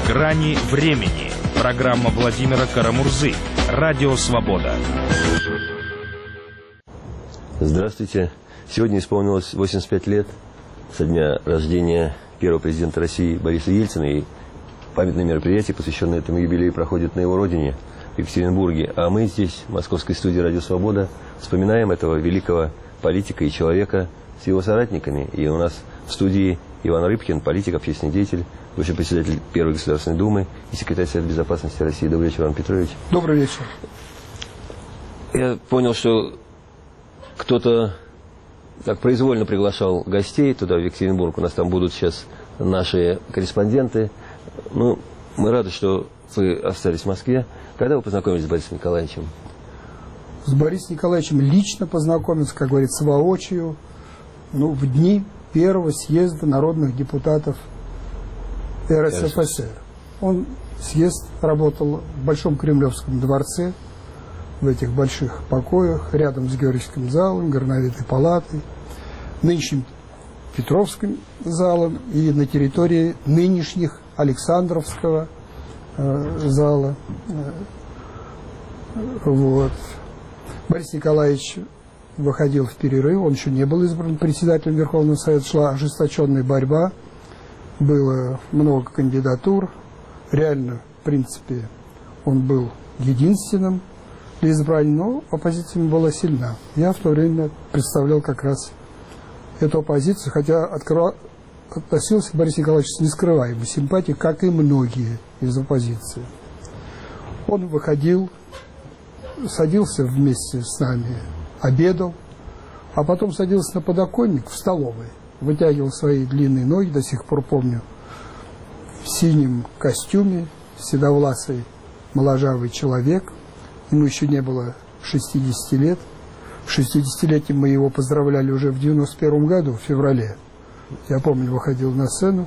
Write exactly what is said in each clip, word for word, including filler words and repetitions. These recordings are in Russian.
Грани времени. Программа Владимира Карамурзы. Радио Свобода. Здравствуйте. Сегодня исполнилось восемьдесят пять лет со дня рождения первого президента России Бориса Ельцина. И памятное мероприятие, посвященное этому юбилею, проходит на его родине, в Екатеринбурге. А мы здесь, в московской студии «Радио Свобода», вспоминаем этого великого политика и человека с его соратниками. И у нас в студии Иван Рыбкин, политик, общественный деятель, бывший председатель Первой Государственной Думы и секретарь Совета Безопасности России. Добрый вечер, Иван Петрович. Добрый вечер. Я понял, что кто-то так произвольно приглашал гостей туда, в Екатеринбург. У нас там будут сейчас наши корреспонденты. Ну, мы рады, что вы остались в Москве. Когда вы познакомились с Борисом Николаевичем? С Борисом Николаевичем лично познакомился, как говорится, воочию, ну, в дни первого съезда народных депутатов эр эс эф эс эр. Он, съезд, работал в Большом Кремлевском дворце, в этих больших покоях, рядом с Георгиевским залом, Горновитой палатой, нынешним Петровским залом и на территории нынешних Александровского э, зала. Вот. Борис Николаевич выходил в перерыв, он еще не был избран председателем Верховного Совета, шла ожесточенная борьба, было много кандидатур, реально, в принципе, он был единственным для избрания, но оппозиция была сильна. Я в то время представлял как раз эту оппозицию, хотя откро... относился к Борису Николаевичу с нескрываемой симпатией, как и многие из оппозиции. Он выходил, садился вместе с нами, обедал, а потом садился на подоконник в столовой, вытягивал свои длинные ноги, до сих пор помню, в синем костюме, седовласый моложавый человек. Ему еще не было шестидесяти лет. В шестидесятилетие мы его поздравляли уже в девяносто первом году, в феврале. Я помню, выходил на сцену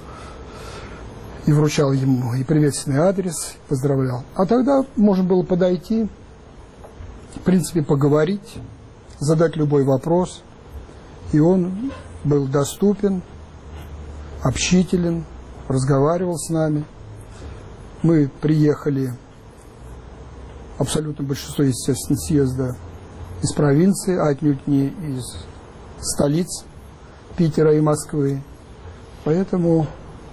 и вручал ему и приветственный адрес, поздравлял. А тогда можно было подойти, в принципе, поговорить, задать любой вопрос. И он был доступен, общителен, разговаривал с нами. Мы приехали, абсолютно большинство, естественно, съезда из провинции, а отнюдь не из столиц Питера и Москвы. Поэтому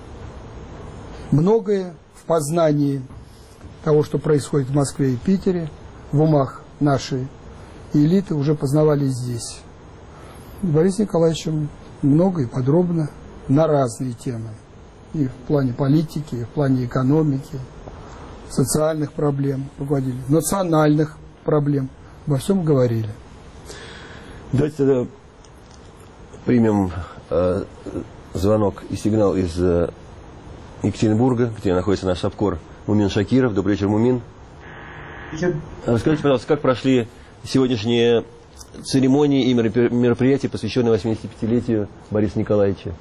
многое в познании того, что происходит в Москве и Питере, в умах нашей элиты уже познавали здесь. С Борисом Николаевичем много и подробно на разные темы. И в плане политики, и в плане экономики, социальных проблем руководили, национальных проблем. Обо всем говорили. Давайте тогда примем э, звонок и сигнал из э, Екатеринбурга, где находится наш САПКОР Мумин Шакиров. Добрый вечер, Мумин. Расскажите, пожалуйста, как прошли сегодняшние церемонии и мероприятия, посвященные восьмидесятипятилетию Бориса Николаевича?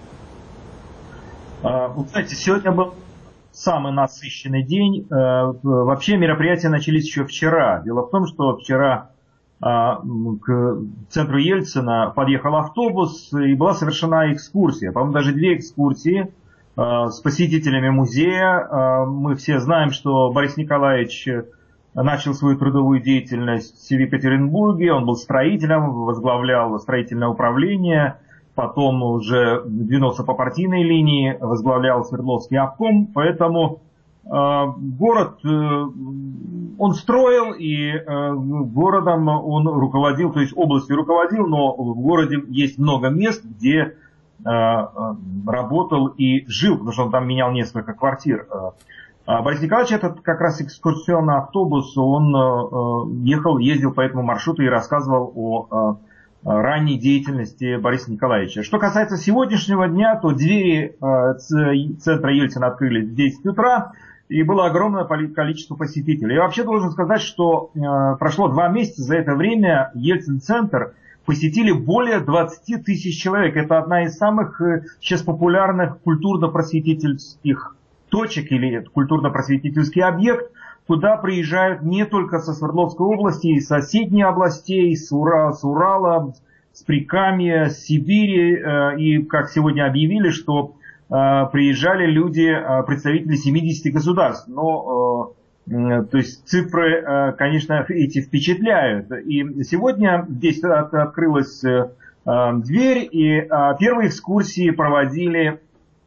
Вы знаете, сегодня был самый насыщенный день. Вообще мероприятия начались еще вчера. Дело в том, что вчера к центру Ельцина подъехал автобус и была совершена экскурсия. По-моему, даже две экскурсии с посетителями музея. Мы все знаем, что Борис Николаевич начал свою трудовую деятельность в Екатеринбурге. Он был строителем, возглавлял строительное управление. Потом уже двинулся по партийной линии, возглавлял Свердловский обком. Поэтому э, город э, он строил, и э, городом он руководил, то есть областью руководил, но в городе есть много мест, где э, работал и жил, потому что он там менял несколько квартир. Борис Николаевич, этот как раз экскурсионный автобус, он э, ехал, ездил по этому маршруту и рассказывал о э, ранней деятельности Бориса Николаевича. Что касается сегодняшнего дня, то двери э, центра Ельцина открылись в десять утра, и было огромное количество посетителей. Я вообще должен сказать, что э, прошло два месяца, за это время Ельцин-центр посетили более двадцати тысяч человек. Это одна из самых э, сейчас популярных культурно-просветительских точек или культурно-просветительский объект, куда приезжают не только со Свердловской области, и соседние областей, с, Ура, с Урала, с Прикамья, с Сибири. И, как сегодня объявили, что приезжали люди, представители семидесяти государств. Но, то есть цифры, конечно, эти впечатляют. И сегодня здесь открылась дверь, и первые экскурсии проводили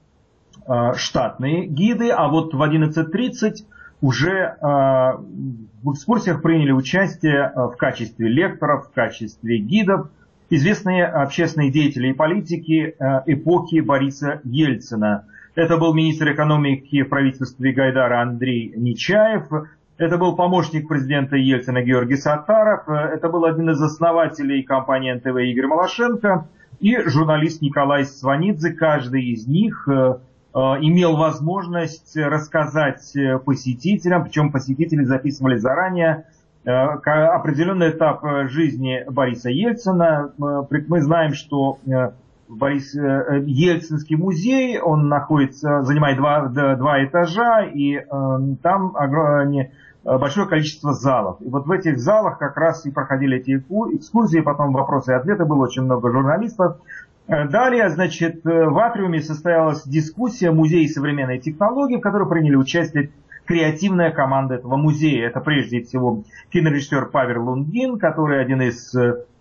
штатные гиды, а вот в одиннадцать тридцать уже в экскурсиях приняли участие в качестве лекторов, в качестве гидов известные общественные деятели и политики эпохи Бориса Ельцина. Это был министр экономики в правительстве Гайдара Андрей Нечаев, это был помощник президента Ельцина Георгий Саттаров, это был один из основателей компании эн тэ вэ Игорь Малашенко и журналист Николай Сванидзе. Каждый из них имел возможность рассказать посетителям, причем посетители записывали заранее, определенный этап жизни Бориса Ельцина. Мы знаем, что Борис, Ельцинский музей, он находится, занимает два, два этажа, и там большое количество залов. И вот в этих залах как раз и проходили эти экскурсии, потом вопросы и ответы, было очень много журналистов. Далее, значит, в атриуме состоялась дискуссия музея современной технологии, в которой приняли участие креативная команда этого музея. Это прежде всего кинорежиссер Павел Лунгин, который один из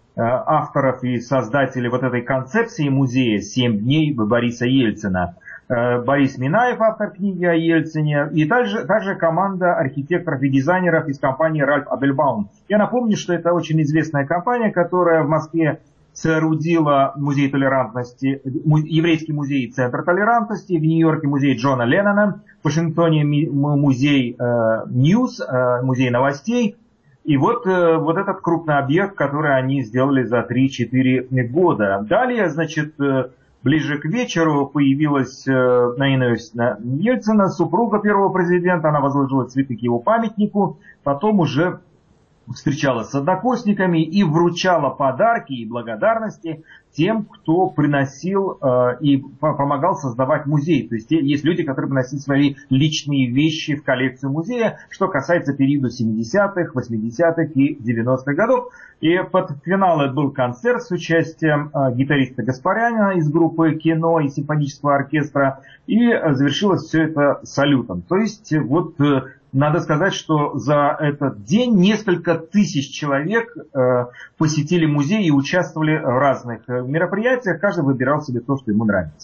авторов и создателей вот этой концепции музея «Семь дней Бориса Ельцина». Борис Минаев, автор книги о Ельцине, и также, также команда архитекторов и дизайнеров из компании Ральф Абельбаум. Я напомню, что это очень известная компания, которая в Москве соорудила музей толерантности, еврейский музей Центр толерантности, в Нью-Йорке музей Джона Леннона, в Вашингтоне музей Ньюс, музей новостей. И вот, вот этот крупный объект, который они сделали за три-четыре года. Далее, значит, ближе к вечеру появилась Наина Иосифовна Ельцина, супруга первого президента. Она возложила цветы к его памятнику, потом уже встречалась с однокурсниками и вручала подарки и благодарности тем, кто приносил э, и помогал создавать музей. То есть есть люди, которые приносили свои личные вещи в коллекцию музея, что касается периода семидесятых, восьмидесятых и девяностых годов. И под финал это был концерт с участием э, гитариста Гаспаряна из группы «Кино» и симфонического оркестра. И э, завершилось все это салютом. То есть вот... Э, Надо сказать, что за этот день несколько тысяч человек э, посетили музей и участвовали в разных мероприятиях. Каждый выбирал себе то, что ему нравится.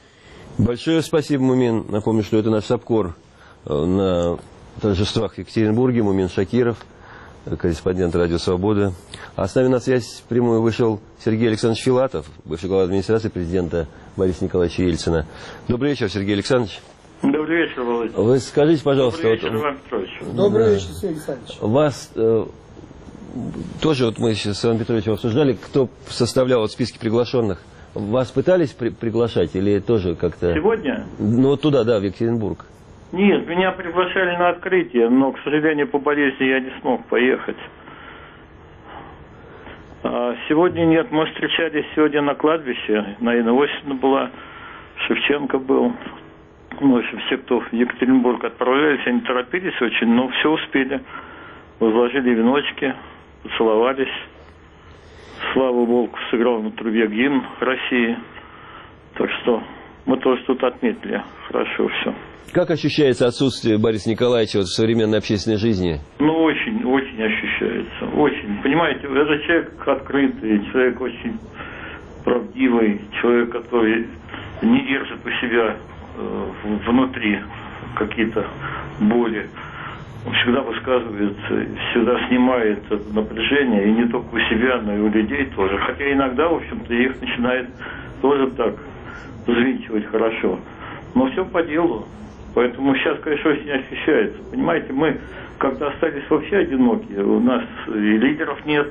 Большое спасибо, Мумин. Напомню, что это наш САПКОР на торжествах в Екатеринбурге. Мумин Шакиров, корреспондент «Радио Свобода». А с нами на связь прямую вышел Сергей Александрович Филатов, бывший глава администрации президента Бориса Николаевича Ельцина. Добрый вечер, Сергей Александрович. Добрый вечер, Володя. Вы скажите, пожалуйста... Добрый вечер, вот, Иван Петрович. Добрый вечер, Сергей Александрович. Вас э, тоже, вот мы сейчас с Иваном Петровичем обсуждали, кто составлял вот списки приглашенных. Вас пытались при приглашать или тоже как-то... Сегодня? Ну, вот туда, да, в Екатеринбург. Нет, меня приглашали на открытие, но, к сожалению, по болезни я не смог поехать. А сегодня нет, мы встречались сегодня на кладбище. Наина Иосифовна была, Шевченко был. Ну, в общем, все, кто в Екатеринбург отправлялись, они торопились очень, но все успели. Возложили веночки, поцеловались. Слава Богу, сыграл на трубе гимн России. Так что мы тоже тут отметили. Хорошо все. Как ощущается отсутствие Бориса Николаевича вот в современной общественной жизни? Ну, очень, очень ощущается. Очень. Понимаете, это человек открытый, человек очень правдивый, человек, который не держит у себя внутри какие-то боли. Он всегда высказывается, всегда снимает это напряжение, и не только у себя, но и у людей тоже. Хотя иногда, в общем-то, их начинает тоже так взвинчивать хорошо. Но все по делу. Поэтому сейчас, конечно, очень ощущается. Понимаете, мы как-то остались вообще одинокие. У нас и лидеров нет.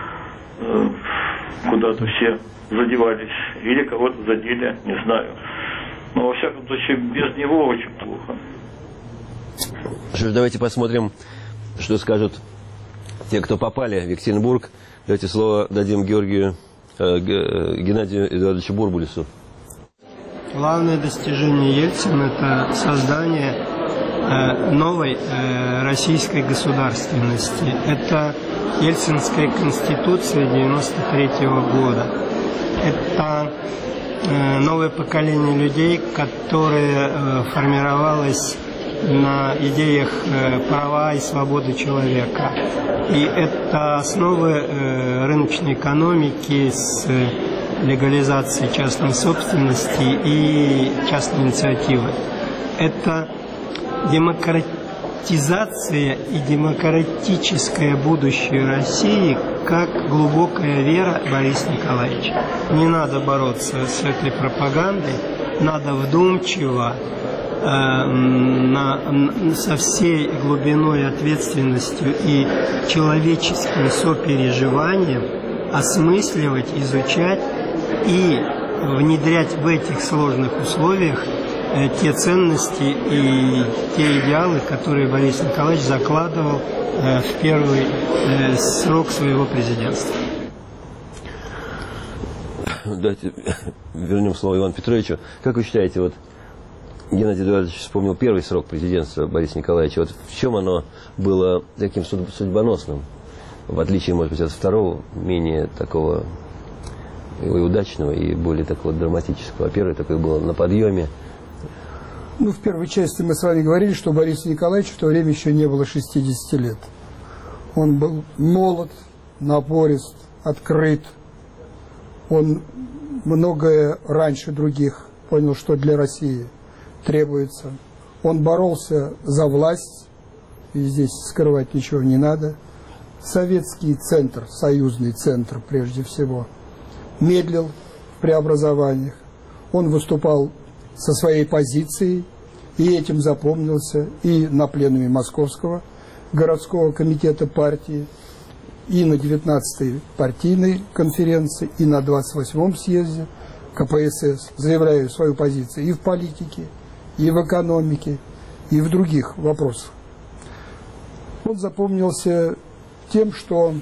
Куда-то все задевались. Или кого-то задели, не знаю. Но, во всяком случае, без него очень плохо. Что ж, давайте посмотрим, что скажут те, кто попали в Екатеринбург. Давайте слово дадим Георгию, э, Геннадию Эдуардовичу Бурбулису. Главное достижение Ельцина – это создание э, новой э, российской государственности. Это Ельцинская конституция девяносто третьего года. Это новое поколение людей, которое формировалось на идеях права и свободы человека. И это основы рыночной экономики с легализацией частной собственности и частной инициативы. Это демократизация и демократическое будущее России как глубокая вера Бориса Николаевича. Не надо бороться с этой пропагандой, надо вдумчиво, э, на, со всей глубиной, ответственностью и человеческим сопереживанием осмысливать, изучать и внедрять в этих сложных условиях э, те ценности и те идеалы, которые Борис Николаевич закладывал э, в первый э, срок своего президентства. Давайте вернем слово Ивану Петровичу. Как вы считаете, вот Геннадий Эдуардович вспомнил первый срок президентства Бориса Николаевича. Вот в чем оно было таким судьбоносным, в отличие, может быть, от второго, менее такого и удачного, и более такого драматического. А первый такой был на подъеме. Ну, в первой части мы с вами говорили, что Борису Николаевичу в то время еще не было шестидесяти лет. Он был молод, напорист, открыт. Он многое раньше других понял, что для России требуется. Он боролся за власть, и здесь скрывать ничего не надо. Советский центр, союзный центр прежде всего, медлил в преобразованиях. Он выступал со своей позицией, и этим запомнился и на пленуме Московского городского комитета партии, и на девятнадцатой партийной конференции, и на двадцать восьмом съезде ка пэ эс эс, заявляя свою позицию и в политике, и в экономике, и в других вопросах. Он запомнился тем, что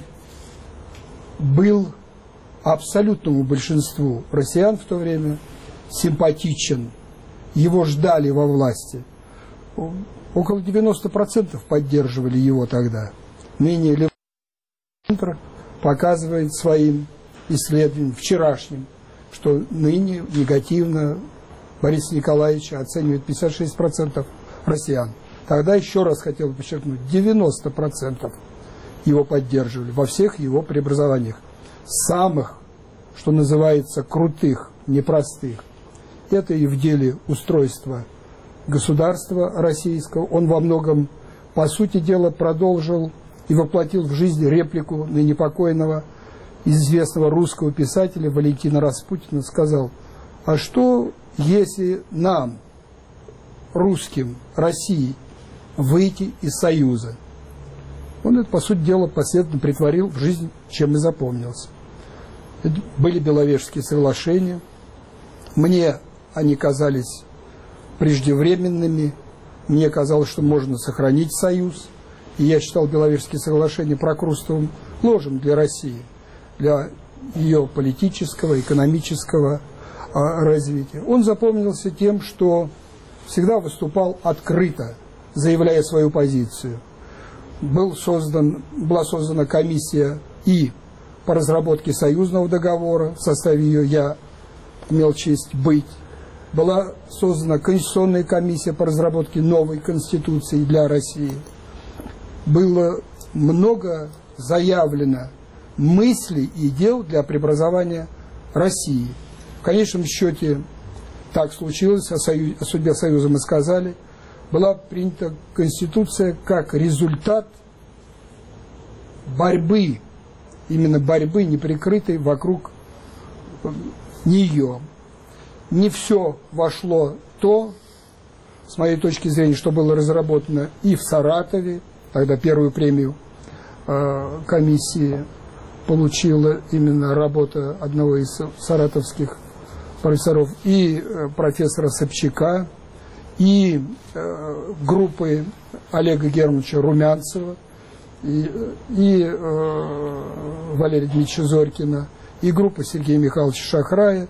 был абсолютному большинству россиян в то время симпатичен. Его ждали во власти. Около девяноста процентов поддерживали его тогда. Ныне левый центр показывает своим исследованием, вчерашним, что ныне негативно Бориса Николаевича оценивает пятьдесят шесть процентов россиян. Тогда, еще раз хотел подчеркнуть, девяносто процентов его поддерживали во всех его преобразованиях. Самых, что называется, крутых, непростых. Это и в деле устройства государства российского. Он во многом, по сути дела, продолжил и воплотил в жизнь реплику ныне покойного известного русского писателя Валентина Распутина. Сказал: а что, если нам, русским, России, выйти из Союза? Он это, по сути дела, последовательно притворил в жизнь, чем и запомнился. Это были Беловежские соглашения. Мне они казались преждевременными. Мне казалось, что можно сохранить союз. И я считал Беловежские соглашения Прокрустовым ложем для России, для ее политического, экономического а, развития. Он запомнился тем, что всегда выступал открыто, заявляя свою позицию. Был создан, была создана комиссия и по разработке союзного договора, в составе ее я имел честь быть. Была создана конституционная комиссия по разработке новой конституции для России. Было много заявлено мыслей и дел для преобразования России. В конечном счете так случилось, о, союз, о судьбе Союза мы сказали. Была принята Конституция как результат борьбы, именно борьбы неприкрытой вокруг нее. Не все вошло то, с моей точки зрения, что было разработано и в Саратове, тогда первую премию э, комиссии получила именно работа одного из саратовских профессоров, и э, профессора Собчака, и э, группы Олега Германовича Румянцева, и, и э, Валерия Дмитриевича Зорькина, и группа Сергея Михайловича Шахрая.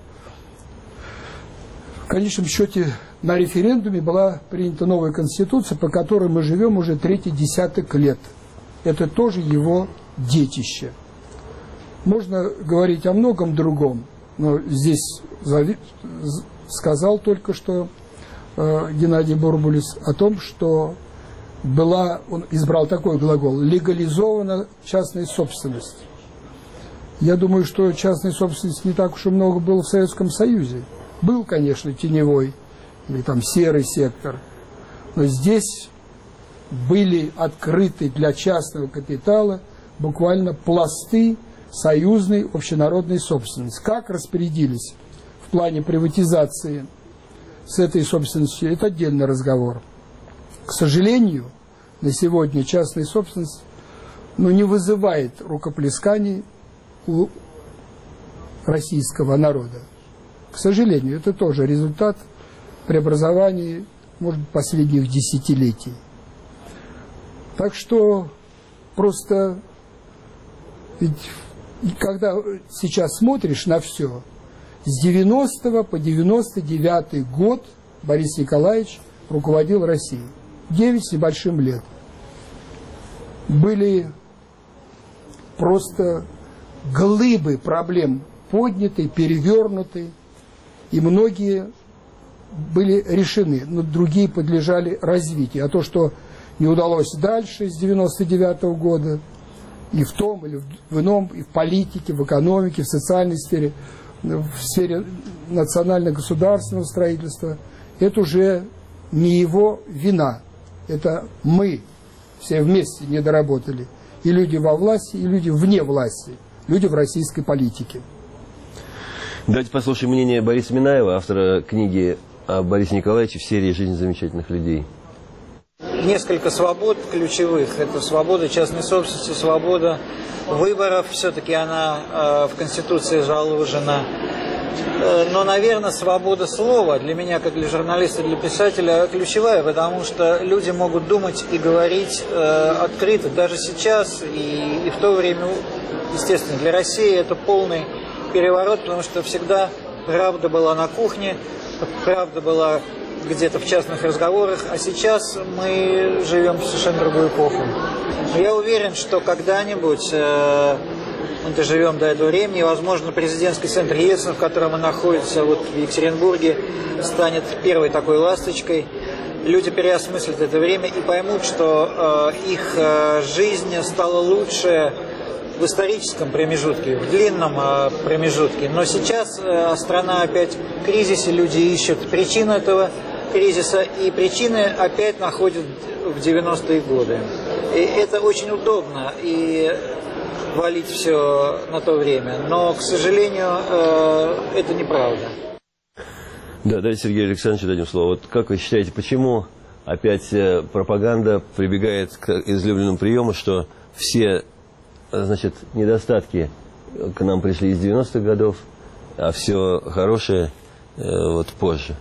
В конечном счете на референдуме была принята новая конституция, по которой мы живем уже третий десяток лет. Это тоже его детище. Можно говорить о многом другом, Но здесь сказал только что э, Геннадий Бурбулис о том, что была, он избрал такой глагол, легализована частная собственность. Я думаю, что частной собственности не так уж и много было в Советском Союзе. Был, конечно, теневой или там серый сектор, но здесь были открыты для частного капитала буквально пласты союзной общенародной собственности. Как распорядились в плане приватизации с этой собственностью, это отдельный разговор. К сожалению, на сегодня частная собственность ну, не вызывает рукоплесканий у российского народа. К сожалению, это тоже результат преобразований, может быть, последних десятилетий. Так что просто ведь когда сейчас смотришь на все, с девяностого по девяносто девятый год Борис Николаевич руководил Россией. Девять с небольшим лет. Были просто глыбы проблем подняты, перевернуты, и многие были решены, но другие подлежали развитию. А то, что не удалось дальше с девяносто девятого года, и в том, или в ином, и в политике, в экономике, в социальной сфере, в сфере национально-государственного строительства, это уже не его вина. Это мы все вместе не доработали. И люди во власти, и люди вне власти, люди в российской политике. Давайте послушаем мнение Бориса Минаева, автора книги о Борисе Николаевиче в серии «Жизнь замечательных людей». Несколько свобод ключевых. Это свобода частной собственности, свобода выборов. Все-таки она э, в Конституции заложена. Э, но, наверное, свобода слова для меня, как для журналиста, для писателя, ключевая, потому что люди могут думать и говорить э, открыто. Даже сейчас и, и в то время, естественно, для России это полный переворот, потому что всегда правда была на кухне, правда была где-то в частных разговорах, а сейчас мы живем в совершенно другую эпоху. Я уверен, что когда-нибудь, э, мы доживем до этого времени, возможно, президентский центр Ельцина, в котором он находится вот в Екатеринбурге, станет первой такой ласточкой. Люди переосмыслят это время и поймут, что э, их э, жизнь стала лучше в историческом промежутке, в длинном э, промежутке. Но сейчас э, страна опять в кризисе, люди ищут причину этого кризиса, и причины опять находят в девяностые годы. И это очень удобно, и валить все на то время. Но, к сожалению, э, это неправда. Да, давайте Сергею Александровичу дадим слово. Вот как вы считаете, почему опять пропаганда прибегает к излюбленному приему, что все, значит, недостатки к нам пришли из девяностых годов, а все хорошее э, вот позже?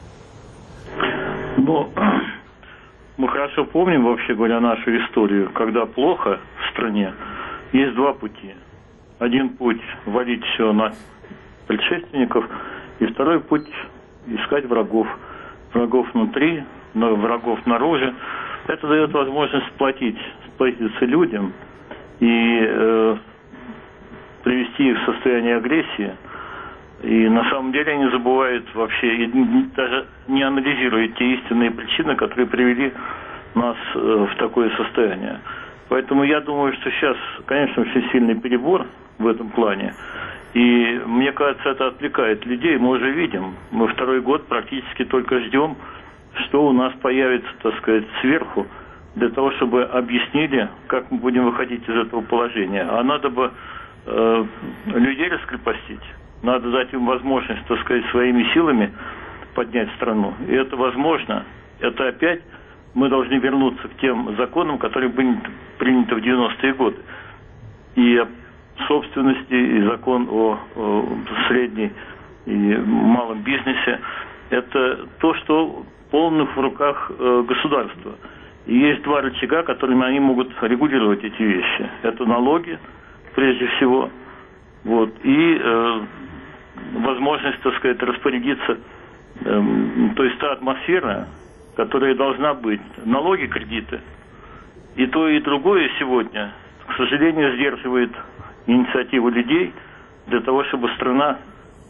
Ну, мы хорошо помним, вообще говоря, нашу историю. Когда плохо в стране, есть два пути. Один путь – валить все на предшественников, и второй путь – искать врагов. Врагов внутри, врагов снаружи. Это дает возможность сплотить, сплотиться людям и э, привести их в состояние агрессии. И на самом деле они забывают вообще, и даже не анализируют те истинные причины, которые привели нас в такое состояние. Поэтому я думаю, что сейчас, конечно, очень сильный перебор в этом плане. И мне кажется, это отвлекает людей. Мы уже видим, мы второй год практически только ждем, что у нас появится, так сказать, сверху, для того, чтобы объяснили, как мы будем выходить из этого положения. А надо бы э, людей раскрепостить. Надо дать им возможность, так сказать, своими силами поднять страну. И это возможно. Это опять мы должны вернуться к тем законам, которые были приняты в девяностые годы. И о собственности, и закон о, о средней и малом бизнесе. Это то, что полных в руках э, государства. И есть два рычага, которыми они могут регулировать эти вещи. Это налоги, прежде всего, вот, и э, возможность, так сказать, распорядиться, э, то есть та атмосфера, которая должна быть, налоги, кредиты. И то, и другое сегодня, к сожалению, сдерживает инициативу людей для того, чтобы страна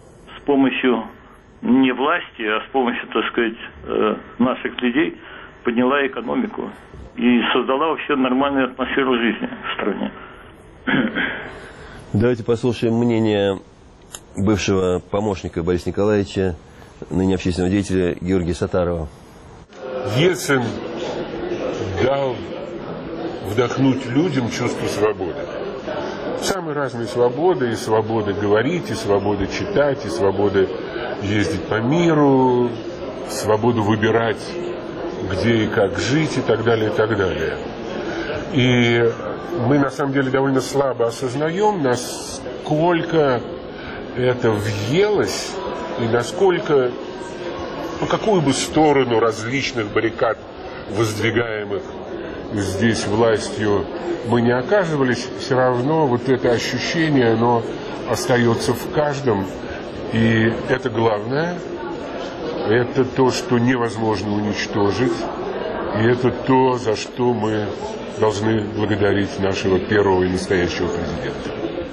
помощью не власти, а с помощью, так сказать, наших людей подняла экономику и создала вообще нормальную атмосферу жизни в стране. Давайте послушаем мнение бывшего помощника Бориса Николаевича, ныне общественного деятеля Георгия Саттарова. Ельцин дал вдохнуть людям чувство свободы. Самые разные свободы, и свобода говорить, и свобода читать, и свобода ездить по миру, свободу выбирать, где и как жить, и так далее, и так далее. И мы, на самом деле, довольно слабо осознаем, насколько это въелось, и насколько, по какую бы сторону различных баррикад, воздвигаемых здесь властью, мы не оказывались, все равно вот это ощущение, оно остается в каждом. И это главное, это то, что невозможно уничтожить, и это то, за что мы должны благодарить нашего первого и настоящего президента.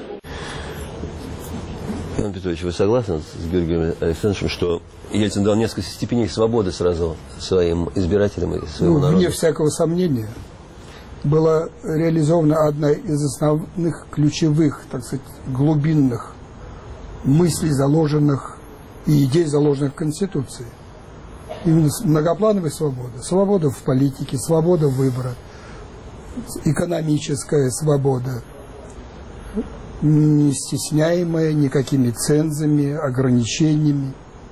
Иван Петрович, вы согласны с Георгием Александровичем, что Ельцин дал несколько степеней свободы сразу своим избирателям и своему ну, народу? Вне всякого сомнения, была реализована одна из основных ключевых, так сказать, глубинных мыслей, заложенных и идей, заложенных в Конституции. Именно многоплановая свобода. Свобода в политике, свобода выбора, экономическая свобода, не стесняемая никакими цензами, ограничениями.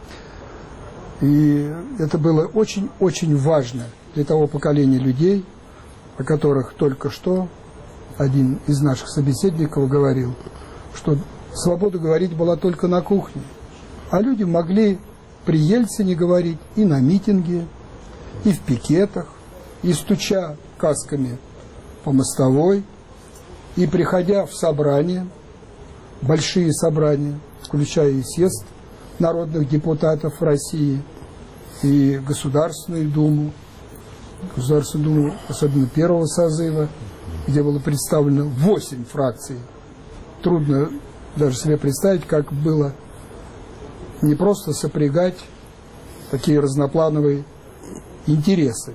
И это было очень-очень важно для того поколения людей, о которых только что один из наших собеседников говорил, что свобода говорить была только на кухне, а люди могли при Ельцине говорить и на митинге, и в пикетах, и стуча касками по мостовой, и приходя в собрания, большие собрания, включая и съезд народных депутатов России, и Государственную Думу, Государственную Думу, особенно первого созыва, где было представлено восемь фракций. Трудно даже себе представить, как было не просто сопрягать такие разноплановые интересы.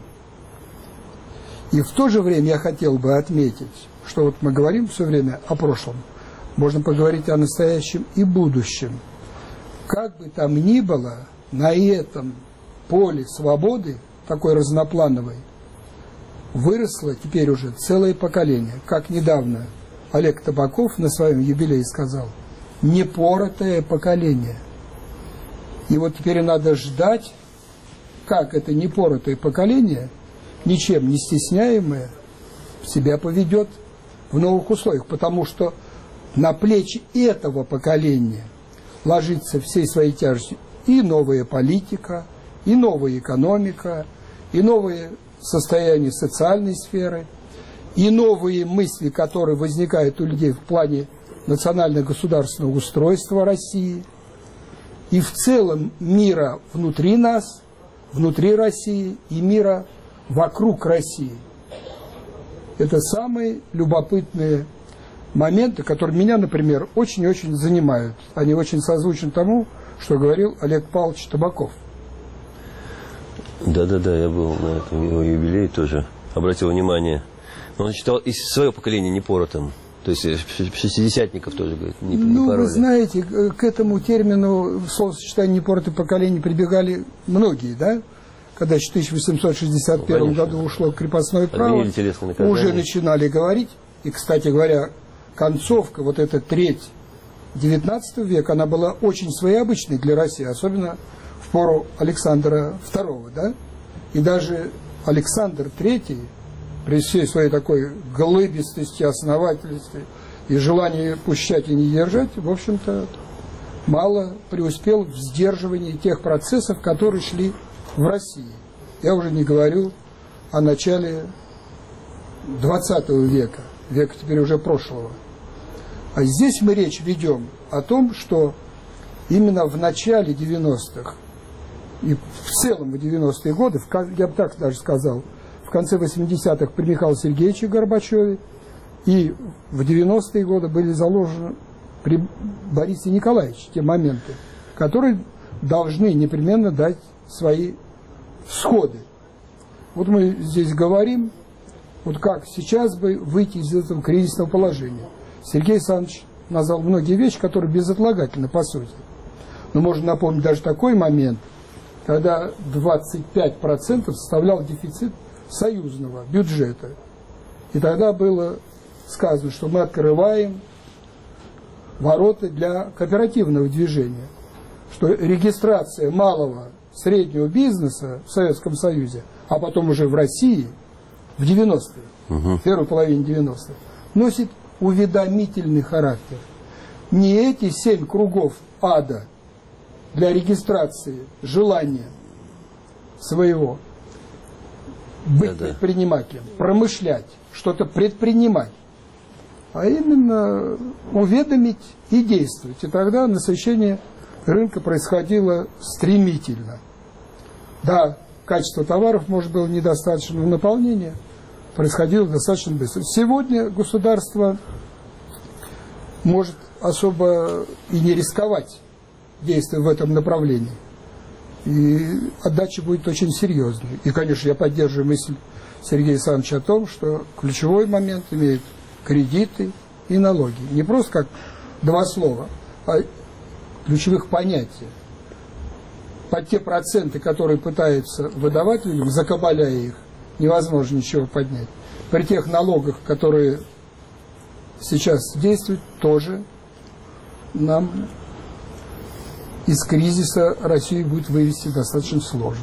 И в то же время я хотел бы отметить, что вот мы говорим все время о прошлом, можно поговорить о настоящем и будущем. Как бы там ни было, на этом поле свободы, такой разноплановой, выросло теперь уже целое поколение. Как недавно Олег Табаков на своем юбилее сказал, непоротое поколение. И вот теперь надо ждать, как это непоротое поколение, ничем не стесняемое, себя поведет в новых условиях. Потому что на плечи этого поколения ложится всей своей тяжестью и новая политика, и новая экономика, и новые состояния социальной сферы, и новые мысли, которые возникают у людей в плане национально-государственного устройства России, и в целом мира внутри нас, внутри России, и мира вокруг России. Это самые любопытные моменты, которые меня, например, очень-очень занимают. Они очень созвучны тому, что говорил Олег Павлович Табаков. Да-да-да, я был на этом его юбилее тоже, обратил внимание. Он считал и свое поколение непоротым. То есть шестидесятников тоже, говорит, не, не Ну, пороли. вы знаете, к этому термину словосочетания «непоротое поколение» прибегали многие, да? Когда в тысяча восемьсот шестьдесят первом ну, году ушло крепостное право, уже начинали говорить. И, кстати говоря, концовка, вот эта треть девятнадцатого века, она была очень своеобычной для России, особенно в пору Александра второго, да? И даже Александр третий, при всей своей такой глыбистости, основательности и желании пущать и не держать, в общем-то, мало преуспел в сдерживании тех процессов, которые шли в России. Я уже не говорю о начале двадцатого века, века теперь уже прошлого. А здесь мы речь ведем о том, что именно в начале девяностых и в целом в девяностые годы, я бы так даже сказал, в конце восьмидесятых при Михаиле Сергеевиче Горбачеве и в девяностые годы были заложены при Борисе Николаевиче те моменты, которые должны непременно дать свои всходы. Вот мы здесь говорим, вот как сейчас бы выйти из этого кризисного положения. Сергей Александрович назвал многие вещи, которые безотлагательны по сути. Но можно напомнить даже такой момент, когда двадцать пять процентов составлял дефицит союзного бюджета. И тогда было сказано, что мы открываем ворота для кооперативного движения, что регистрация малого, среднего бизнеса в Советском Союзе, а потом уже в России в девяностые, угу. в первой половине девяностых, носит уведомительный характер. Не эти семь кругов ада для регистрации желания своего быть да, предпринимателем, да. промышлять, что-то предпринимать, а именно уведомить и действовать. И тогда насыщение рынка происходило стремительно. Да, качество товаров, может, было недостаточно, но наполнение происходило достаточно быстро. Сегодня государство может особо и не рисковать, действуя в этом направлении. И отдача будет очень серьезной. И, конечно, я поддерживаю мысль Сергея Александровича о том, что ключевой момент имеют кредиты и налоги. Не просто как два слова, а ключевых понятий. Под те проценты, которые пытаются выдавать людям, закабаляя их, невозможно ничего поднять. При тех налогах, которые сейчас действуют, тоже нам из кризиса Россию будет вывести достаточно сложно.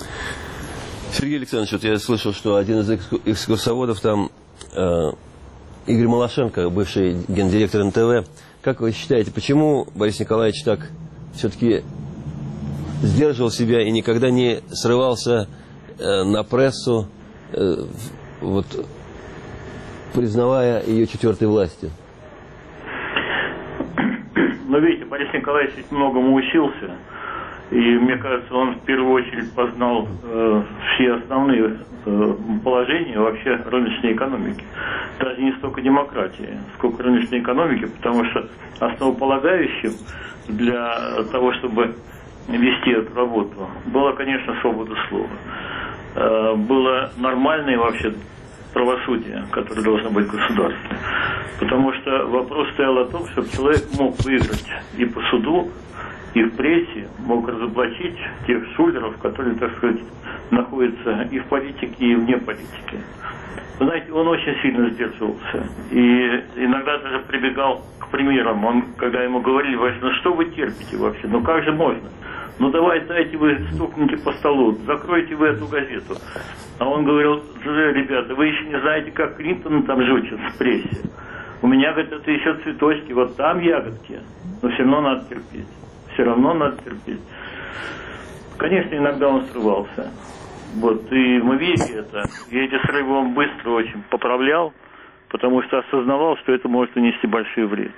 Сергей Александрович, вот я слышал, что один из экскурсоводов там, э, Игорь Малашенко, бывший гендиректор эн тэ вэ, как вы считаете, почему Борис Николаевич так все-таки сдерживал себя и никогда не срывался э, на прессу, э, вот, признавая ее четвертой властью? Но видите, Борис Николаевич ведь многому учился, и мне кажется, он в первую очередь познал э, все основные э, положения вообще рыночной экономики. Даже не столько демократии, сколько рыночной экономики, потому что основополагающим для того, чтобы вести эту работу, была, конечно, свобода слова. Э, было нормальное вообще правосудие, которое должно быть в государстве. Потому что вопрос стоял о том, чтобы человек мог выиграть и по суду, и в прессе, мог разоблачить тех шулеров, которые, так сказать, находятся и в политике, и вне политики. Вы знаете, он очень сильно сдерживался. И иногда даже прибегал к примерам. Он, когда ему говорили, ну что вы терпите вообще, ну как же можно? Ну давай, дайте вы стукните по столу, закройте вы эту газету. А он говорил, ребята, вы еще не знаете, как Клинтон там жучит в прессе. У меня, говорит, это еще цветочки, вот там ягодки. Но все равно надо терпеть. Все равно надо терпеть. Конечно, иногда он срывался. Вот, и мы видели это. И эти срывы он быстро очень поправлял, потому что осознавал, что это может унести большой вред.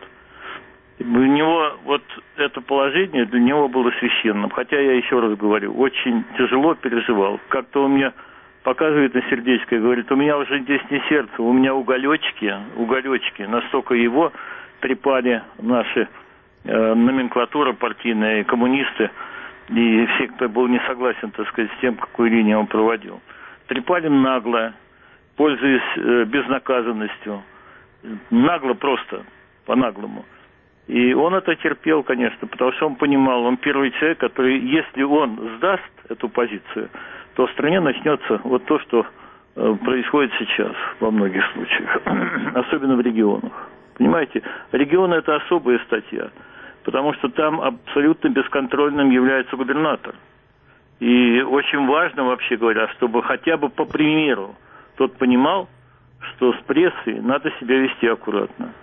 У него вот это положение для него было священным. Хотя я еще раз говорю, очень тяжело переживал. Как-то он мне показывает на сердечко и говорит, у меня уже здесь не сердце, у меня уголечки, уголечки. Настолько его трепали наши э, номенклатура партийная, коммунисты и все, кто был не согласен, так сказать, с тем, какую линию он проводил. Трепали нагло, пользуясь э, безнаказанностью. Нагло просто, по-наглому. И он это терпел, конечно, потому что он понимал, он первый человек, который, если он сдаст эту позицию, то в стране начнется вот то, что э, происходит сейчас во многих случаях, особенно в регионах. Понимаете, регионы – это особая статья, потому что там абсолютно бесконтрольным является губернатор. И очень важно, вообще говоря, чтобы хотя бы по примеру тот понимал, что с прессой надо себя вести аккуратно.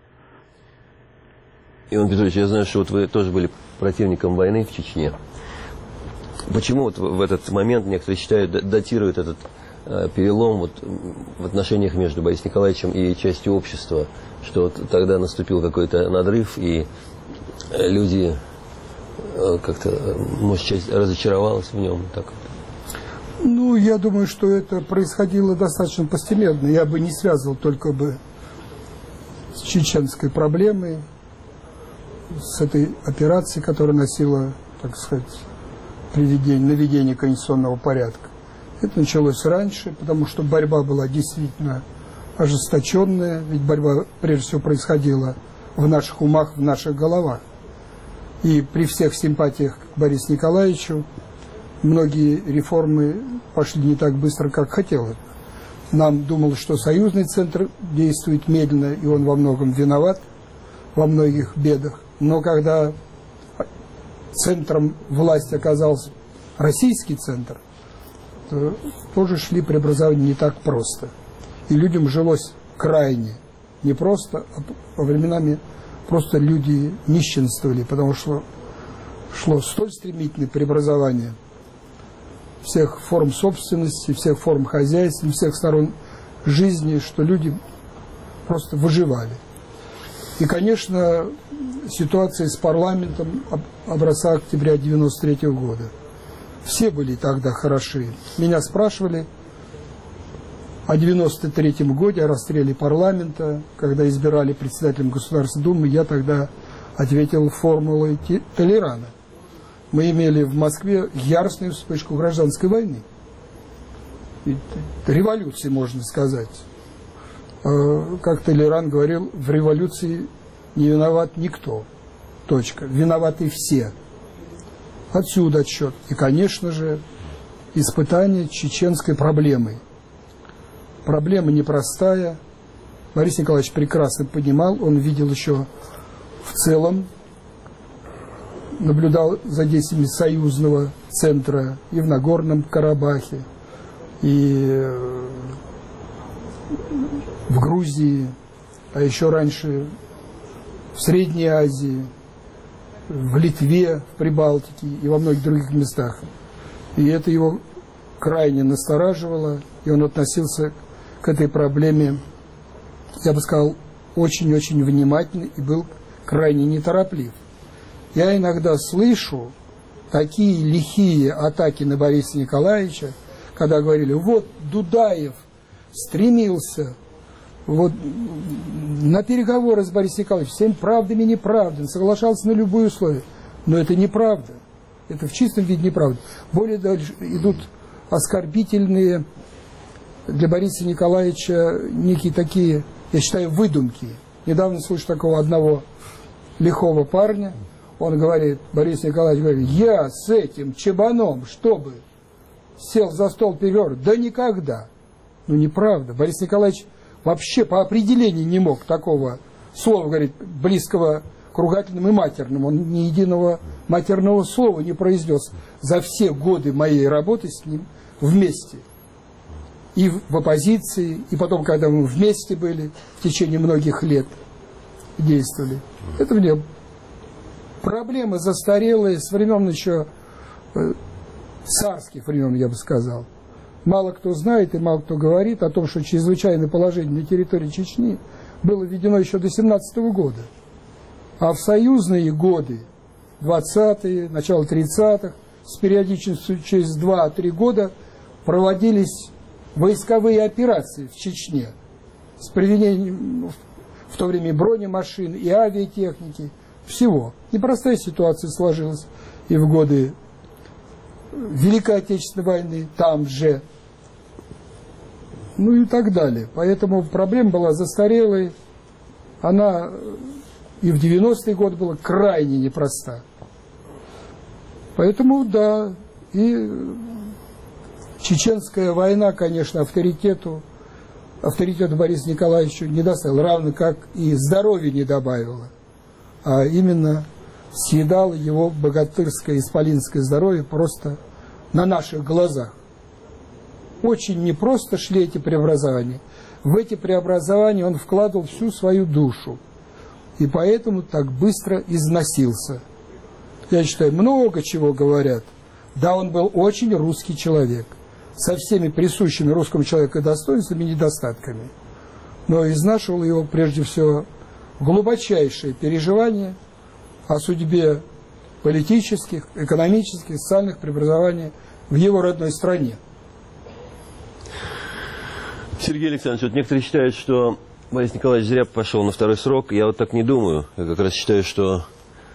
Иван Петрович, я знаю, что вот вы тоже были противником войны в Чечне. Почему вот в этот момент, некоторые считают, датируют этот э, перелом вот в отношениях между Борисом Николаевичем и частью общества, что вот тогда наступил какой-то надрыв, и люди э, как-то, может, часть разочаровалась в нем? Так. Ну, я думаю, что это происходило достаточно постепенно. Я бы не связывал только бы с чеченской проблемой. с этой операцией, которая носила, так сказать, приведение, наведение конституционного порядка. Это началось раньше, потому что борьба была действительно ожесточенная, ведь борьба прежде всего происходила в наших умах, в наших головах. И при всех симпатиях к Борису Николаевичу многие реформы пошли не так быстро, как хотелось. Нам думалось, что союзный центр действует медленно, и он во многом виноват, во многих бедах. Но когда центром власти оказался российский центр, то тоже шли преобразования не так просто. И людям жилось крайне непросто, а во временами просто люди нищенствовали, потому что шло столь стремительное преобразование всех форм собственности, всех форм хозяйства, всех сторон жизни, что люди просто выживали. И, конечно, ситуация с парламентом образца октября девяносто третьего года. Все были тогда хороши. Меня спрашивали о девяносто третьем годе, о расстреле парламента, когда избирали председателем Государственной Думы. Я тогда ответил формулой Толерана. Мы имели в Москве яростную вспышку гражданской войны. Революции, можно сказать. Как Толеран говорил, в революции не виноват никто. Точка. Виноваты все. Отсюда отсчет. И, конечно же, испытание чеченской проблемы. Проблема непростая. Борис Николаевич прекрасно понимал, он видел еще в целом, наблюдал за действиями союзного центра и в Нагорном Карабахе, и в Грузии, а еще раньше в Средней Азии, в Литве, в Прибалтике и во многих других местах. И это его крайне настораживало, и он относился к этой проблеме, я бы сказал, очень-очень внимательно и был крайне нетороплив. Я иногда слышу такие лихие атаки на Бориса Николаевича, когда говорили, вот Дудаев стремился вот, на переговоры с Борисом Николаевичем, всеми правдами и неправдами, соглашался на любые условия. Но это неправда. Это в чистом виде неправда. Более дальше идут оскорбительные для Бориса Николаевича некие такие, я считаю, выдумки. Недавно слышу такого одного лихого парня. Он говорит, Борис Николаевич говорит, я с этим чебаном, чтобы сел за стол переговоров, да никогда. Ну, неправда. Борис Николаевич вообще по определению не мог такого слова, говорит, близкого к ругательным и матерным. Он ни единого матерного слова не произнес за все годы моей работы с ним вместе. И в оппозиции, и потом, когда мы вместе были, в течение многих лет действовали. Это мне проблемы застарелые, с времен еще э, царских времен, я бы сказал. Мало кто знает и мало кто говорит о том, что чрезвычайное положение на территории Чечни было введено еще до семнадцатого года. А в союзные годы, двадцатые, начало тридцатых, с периодичностью через два-три года проводились войсковые операции в Чечне с применением в то время бронемашин и авиатехники, всего. Непростая ситуация сложилась и в годы Великой Отечественной войны, там же, ну и так далее. Поэтому проблема была застарелой, она и в девяностые годы была крайне непроста. Поэтому, да, и чеченская война, конечно, авторитету, авторитету Борису Николаевичу не доставила, равно как и здоровья не добавила, а именно съедало его богатырское исполинское здоровье просто на наших глазах. Очень непросто шли эти преобразования. В эти преобразования он вкладывал всю свою душу. И поэтому так быстро износился. Я считаю, много чего говорят. Да, он был очень русский человек, со всеми присущими русскому человеку достоинствами и недостатками. Но изнашивал его прежде всего глубочайшее переживание о судьбе политических, экономических, социальных преобразований в его родной стране. Сергей Александрович, вот некоторые считают, что Борис Николаевич зря пошел на второй срок. Я вот так не думаю. Я как раз считаю, что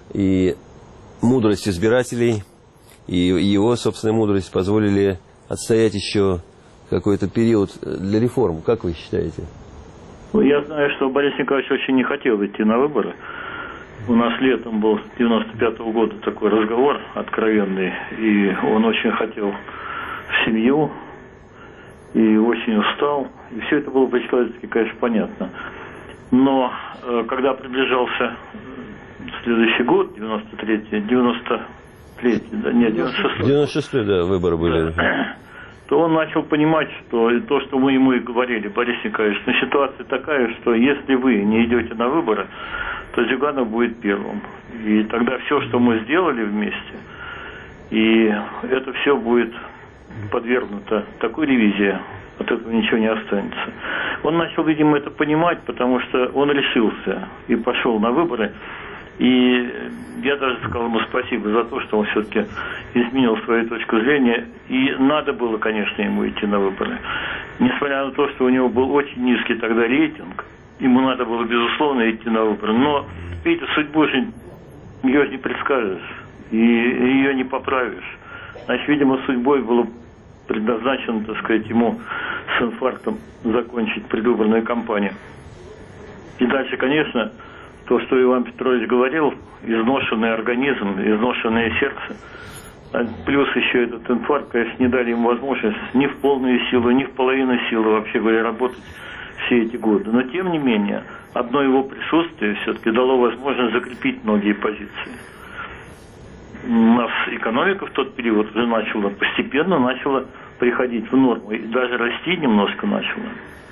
и мудрость избирателей, и его собственная мудрость позволили отстоять еще какой-то период для реформ. Как вы считаете? Ну, я знаю, что Борис Николаевич очень не хотел идти на выборы. У нас летом был с девяносто пятого года такой разговор откровенный, и он очень хотел в семью, и очень устал. И все это было по-человечески, конечно, понятно. Но э, когда приближался следующий год, девяносто третий, девяносто третий, да, нет, девяносто шестой. девяносто шестой, да, выборы были. То он начал понимать, что то, что мы ему и говорили, Борис Николаевич, но ситуация такая, что если вы не идете на выборы, то Зюганов будет первым. И тогда все, что мы сделали вместе, и это все будет подвергнуто такой ревизии, от этого ничего не останется. Он начал, видимо, это понимать, потому что он решился и пошел на выборы. И я даже сказал ему спасибо за то, что он все-таки изменил свою точку зрения. И надо было, конечно, ему идти на выборы. Несмотря на то, что у него был очень низкий тогда рейтинг, ему надо было, безусловно, идти на выборы. Но, видите, судьбу же ее не предскажешь, и ее не поправишь. Значит, видимо, судьбой было предназначено, так сказать, ему с инфарктом закончить предвыборную кампанию. И дальше, конечно, то, что Иван Петрович говорил, изношенный организм, изношенное сердце, плюс еще этот инфаркт, конечно, не дали ему возможность ни в полную силу, ни в половину силы, вообще говоря, работать все эти годы. Но, тем не менее, одно его присутствие все-таки дало возможность закрепить многие позиции. У нас экономика в тот период уже начала, постепенно начала приходить в норму, и даже расти немножко начала.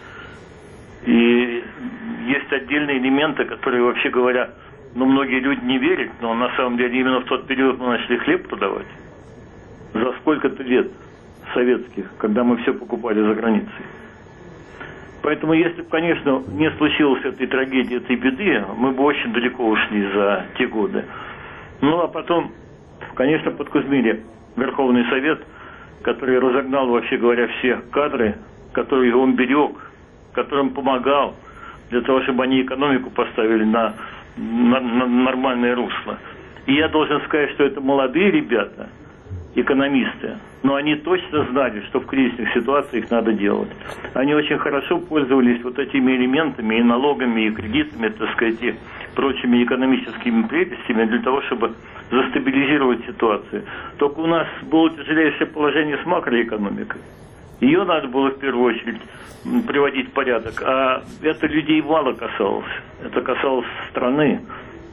И есть отдельные элементы, которые, вообще говоря, ну, многие люди не верят, но на самом деле именно в тот период мы начали хлеб продавать. За сколько-то лет советских, когда мы все покупали за границей. Поэтому, если бы, конечно, не случилось этой трагедии, этой беды, мы бы очень далеко ушли за те годы. Ну, а потом, конечно, подкузмили Верховный Совет, который разогнал, вообще говоря, все кадры, которые он берег, которым помогал, для того, чтобы они экономику поставили на, на, на нормальное русло. И я должен сказать, что это молодые ребята, экономисты, но они точно знали, что в кризисных ситуациях их надо делать. Они очень хорошо пользовались вот этими элементами, и налогами, и кредитами, так сказать, и прочими экономическими прелестями для того, чтобы застабилизировать ситуацию. Только у нас было тяжелейшее положение с макроэкономикой. Ее надо было в первую очередь приводить в порядок, а это людей мало касалось. Это касалось страны.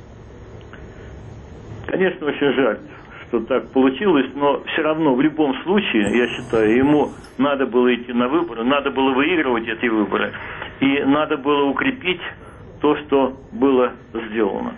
Конечно, очень жаль, что так получилось, но все равно в любом случае, я считаю, ему надо было идти на выборы, надо было выигрывать эти выборы, и надо было укрепить то, что было сделано.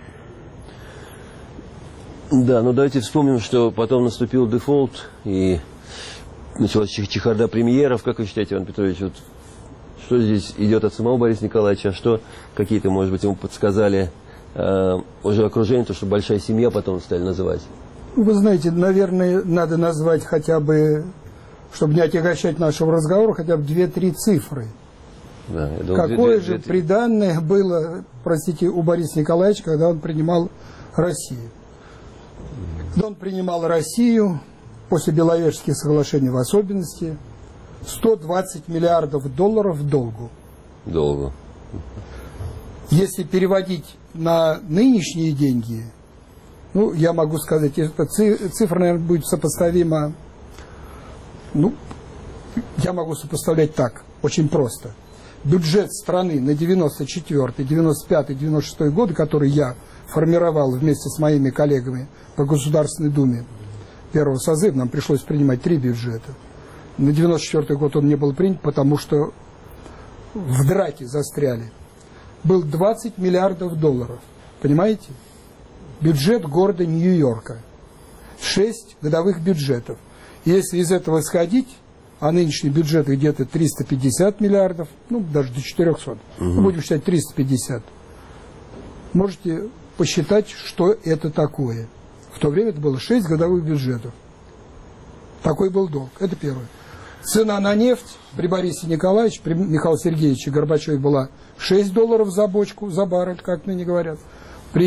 Да, но давайте вспомним, что потом наступил дефолт, и началась чехарда премьеров. Как вы считаете, Иван Петрович, вот, что здесь идет от самого Бориса Николаевича, а что какие-то, может быть, ему подсказали э, уже окружение, то, что большая семья потом стали называть? Вы знаете, наверное, надо назвать хотя бы, чтобы не отягощать нашего разговора, хотя бы две-три цифры. Да, я думал, Какое две, же две, приданное было, простите, у Бориса Николаевича, когда он принимал Россию? Когда он принимал Россию, после Беловежских соглашений в особенности, сто двадцать миллиардов долларов в долгу. Долго. Если переводить на нынешние деньги, ну, я могу сказать, эта цифра, наверное, будет сопоставима, ну, я могу сопоставлять так, очень просто. Бюджет страны на девяносто четвёртый, девяносто пятый, девяносто шестой годы, который я формировал вместе с моими коллегами по Государственной Думе первого созыва, нам пришлось принимать три бюджета. На девяносто четвёртый год он не был принят, потому что в драке застряли. Был двадцать миллиардов долларов, понимаете? Бюджет города Нью-Йорка. Шесть годовых бюджетов. И если из этого исходить, а нынешний бюджет где-то триста пятьдесят миллиардов, ну, даже до четырёхсот, угу. ну, будем считать триста пятьдесят, можете посчитать, что это такое. В то время это было шесть годовых бюджетов. Такой был долг. Это первое. Цена на нефть при Борисе Николаевиче, при Михаиле Сергеевиче Горбачеве была шесть долларов за бочку, за баррель, как ныне говорят. При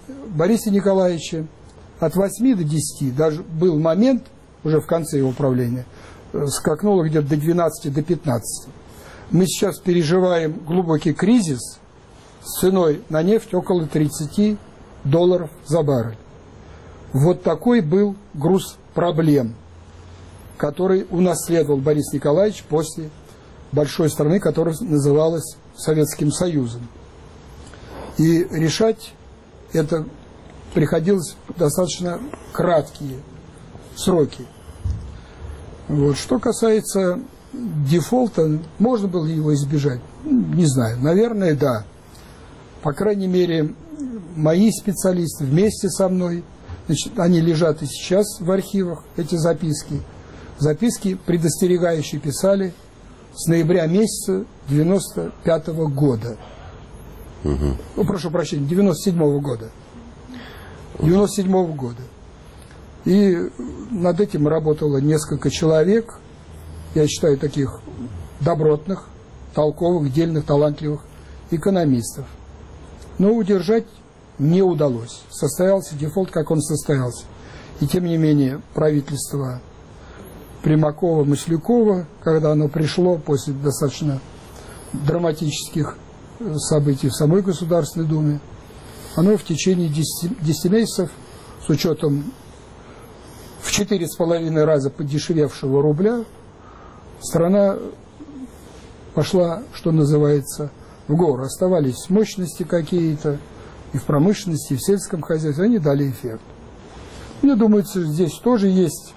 Бориса Николаевича от восьми до десяти, даже был момент, уже в конце его правления, скакнуло где-то до двенадцати, до пятнадцати. Мы сейчас переживаем глубокий кризис с ценой на нефть около тридцати долларов за баррель. Вот такой был груз проблем, который унаследовал Борис Николаевич после большой страны, которая называлась Советским Союзом. И решать это приходилось в достаточно краткие сроки. Вот. Что касается дефолта, можно было его избежать? Не знаю, наверное, да. По крайней мере, мои специалисты вместе со мной, значит, они лежат и сейчас в архивах, эти записки. Записки предостерегающие писали с ноября месяца девяносто пятого года. Угу. Ну, прошу прощения, девяносто седьмого года. девяносто седьмого года. И над этим работало несколько человек, я считаю, таких добротных, толковых, дельных, талантливых экономистов. Но удержать не удалось. Состоялся дефолт, как он состоялся. И тем не менее правительство Примакова-Маслякова, когда оно пришло после достаточно драматических событий в самой Государственной Думе, оно в течение десяти месяцев, с учетом в четыре с половиной раза подешевевшего рубля, страна пошла, что называется, в гору. Оставались мощности какие-то и в промышленности, и в сельском хозяйстве, они дали эффект. Мне думается, здесь тоже есть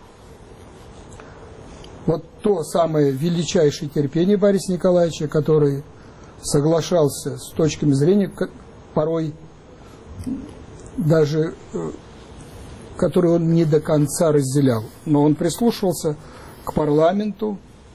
вот то самое величайшее терпение Бориса Николаевича, который соглашался с точками зрения, порой даже который он не до конца разделял. Но он прислушивался к парламенту,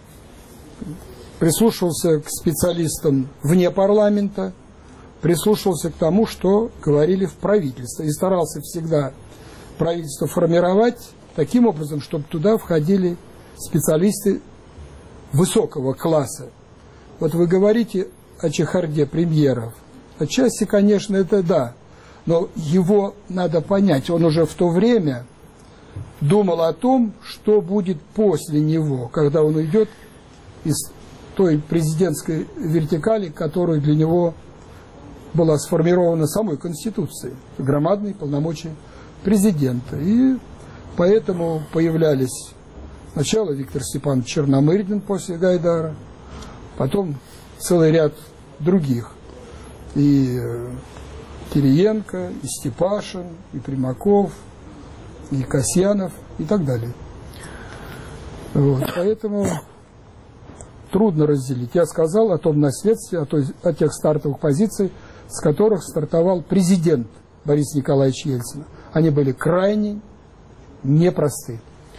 прислушивался к специалистам вне парламента, прислушивался к тому, что говорили в правительстве. И старался всегда правительство формировать таким образом, чтобы туда входили специалисты высокого класса. Вот вы говорите о чехарде премьеров. Отчасти, конечно, это да. Но его надо понять. Он уже в то время думал о том, что будет после него, когда он уйдет из той президентской вертикали, которая для него была сформирована самой Конституцией, громадные полномочия президента. И поэтому появлялись сначала Виктор Степанович Черномырдин после Гайдара, потом целый ряд других. И Кириенко, и Степашин, и Примаков, и Касьянов, и так далее. Вот. Поэтому трудно разделить. Я сказал о том наследстве, о, той, о тех стартовых позициях, с которых стартовал президент Борис Николаевич Ельцин. Они были крайне непросты.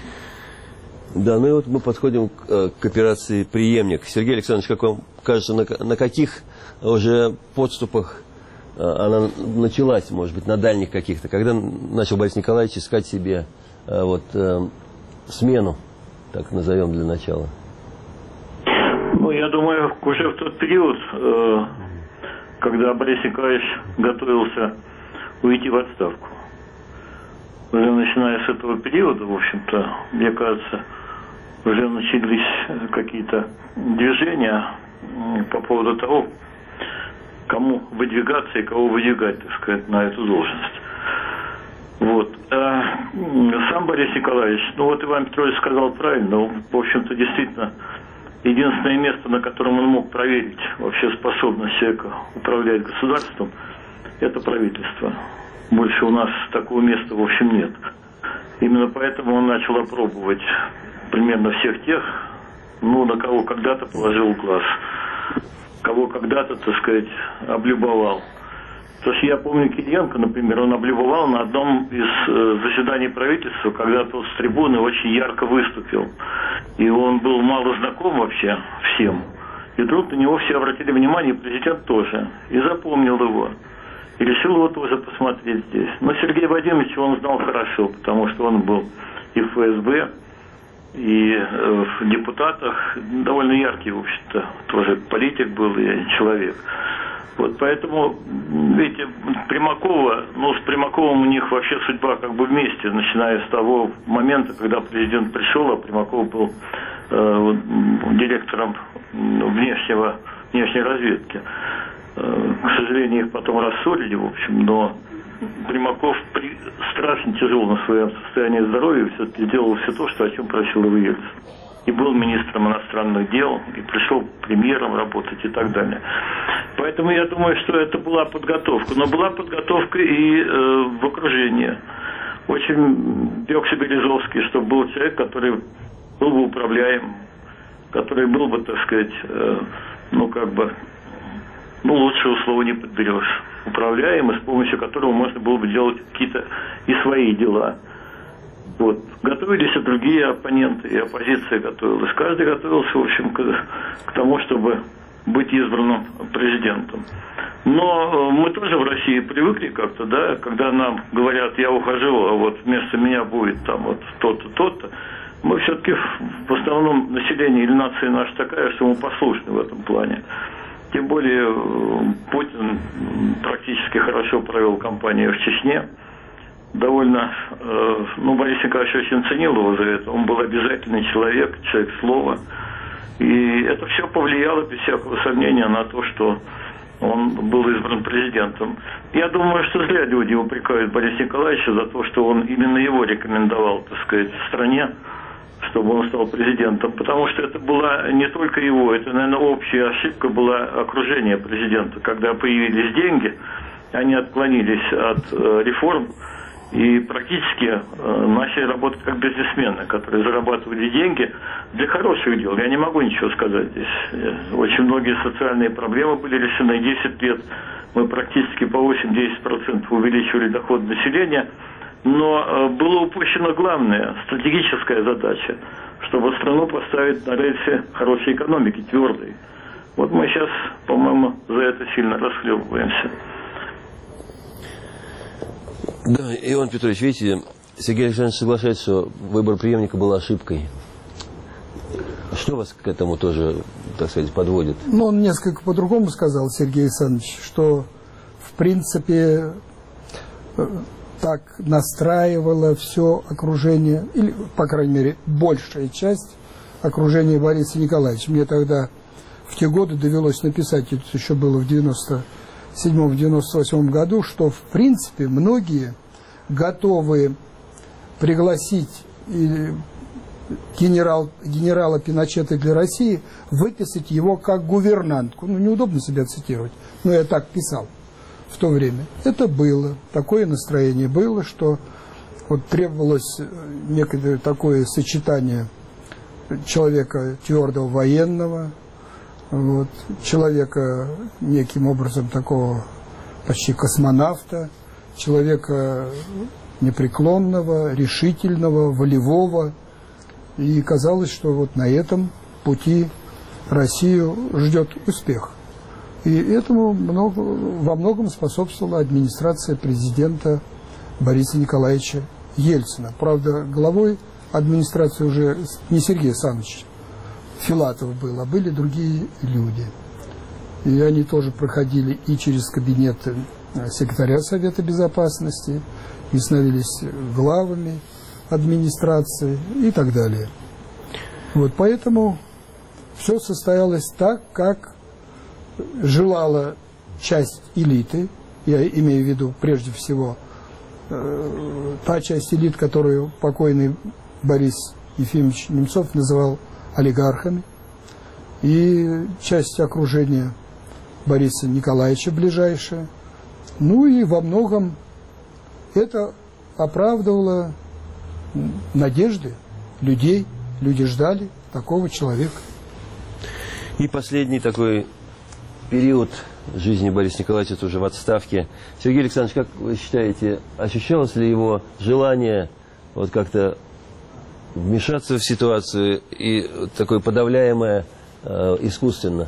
Да, ну и вот мы подходим к, к операции «Преемник». Сергей Александрович, как вам кажется, на, на каких уже подступах она началась, может быть, на дальних каких-то, когда начал Борис Николаевич искать себе вот, смену, так назовем для начала? Ну, я думаю, уже в тот период, когда Борис Николаевич готовился уйти в отставку, уже начиная с этого периода, в общем-то, мне кажется, уже начались какие-то движения по поводу того, кому выдвигаться и кого выдвигать, так сказать, на эту должность. Вот. А сам Борис Николаевич, ну вот Иван Петрович сказал правильно, в общем-то, действительно, единственное место, на котором он мог проверить вообще способность человека управлять государством, это правительство. Больше у нас такого места, в общем, нет. Именно поэтому он начал опробовать примерно всех тех, ну, на кого когда-то положил глаз, кого когда-то, так сказать, облюбовал. То есть я помню Кириенко, например, он облюбовал на одном из э, заседаний правительства, когда тот с трибуны очень ярко выступил. И он был мало знаком вообще всем. И вдруг на него все обратили внимание, президент тоже. И запомнил его. И решил его тоже посмотреть здесь. Но Сергея Вадимовича он знал хорошо, потому что он был и в эф эс бэ, и э, в депутатах, довольно яркий, в общем-то, тоже политик был и человек. Вот поэтому, видите, Примакова, ну, с Примаковым у них вообще судьба как бы вместе, начиная с того момента, когда президент пришел, а Примаков был э, директором внешнего, внешней разведки. Э, к сожалению, их потом рассорили, в общем, но Примаков при, страшно тяжело на своем состоянии здоровья все-таки делал все то, что, о чем просил его Ельцин. И был министром иностранных дел, и пришел премьером работать и так далее. Поэтому я думаю, что это была подготовка. Но была подготовка и э, в окружении. Очень берегся Березовский, чтобы был человек, который был бы управляем, который был бы, так сказать, э, ну как бы, ну лучшего слова не подберешь, управляем, и с помощью которого можно было бы делать какие-то и свои дела. Вот. Готовились и другие оппоненты, и оппозиция готовилась. Каждый готовился, в общем, к, к тому, чтобы быть избранным президентом. Но мы тоже в России привыкли как-то, да, когда нам говорят, я ухожу, а вот вместо меня будет там вот то-то, то-то. Мы все-таки в основном население или нация наша такая, что мы послушны в этом плане. Тем более Путин практически хорошо провел кампанию в Чечне. Довольно, э, ну, Борис Николаевич очень ценил его за это. Он был обязательный человек, человек слова. И это все повлияло, без всякого сомнения, на то, что он был избран президентом. Я думаю, что зря люди упрекают Бориса Николаевича за то, что он именно его рекомендовал, так сказать, в стране, чтобы он стал президентом. Потому что это была не только его, это, наверное, общая ошибка была окружения президента. Когда появились деньги, они отклонились от э, реформ, и практически э, начали работать как бизнесмены, которые зарабатывали деньги для хороших дел. Я не могу ничего сказать здесь. Очень многие социальные проблемы были решены. десять лет мы практически по восемь-десять процентов увеличивали доход населения. Но э, было упущено главное, стратегическая задача, чтобы страну поставить на рельсы хорошей экономики, твердой. Вот мы сейчас, по-моему, за это сильно расхлебываемся. Да, Иван Петрович, видите, Сергей Александрович соглашается, что выбор преемника был ошибкой. Что вас к этому тоже, так сказать, подводит? Ну, он несколько по-другому сказал, Сергей Александрович, что, в принципе, так настраивало все окружение, или, по крайней мере, большая часть окружения Бориса Николаевича. Мне тогда в те годы довелось написать, это еще было в девяносто седьмом — девяносто восьмом году, что в принципе многие готовы пригласить генерал, генерала Пиночета для России, выписать его как гувернантку. Ну, неудобно себя цитировать, но я так писал в то время. Это было, такое настроение было, что вот требовалось некое такое сочетание человека твердого военного, вот, человека неким образом такого почти космонавта, человека непреклонного, решительного, волевого. И казалось, что вот на этом пути Россию ждет успех. И этому много, во многом способствовала администрация президента Бориса Николаевича Ельцина. Правда, главой администрации уже не Сергей Александрович Филатов был, а были другие люди. И они тоже проходили и через кабинет секретаря Совета Безопасности, и становились главами администрации и так далее. Вот поэтому все состоялось так, как желала часть элиты, я имею в виду прежде всего э, та часть элит, которую покойный Борис Ефимович Немцов называл олигархами, и часть окружения Бориса Николаевича ближайшая. Ну и во многом это оправдывало надежды людей. Люди ждали такого человека. И последний такой период жизни Бориса Николаевича, уже в отставке. Сергей Александрович, как вы считаете, ощущалось ли его желание вот как-то вмешаться в ситуацию и такое подавляемое э, искусственно?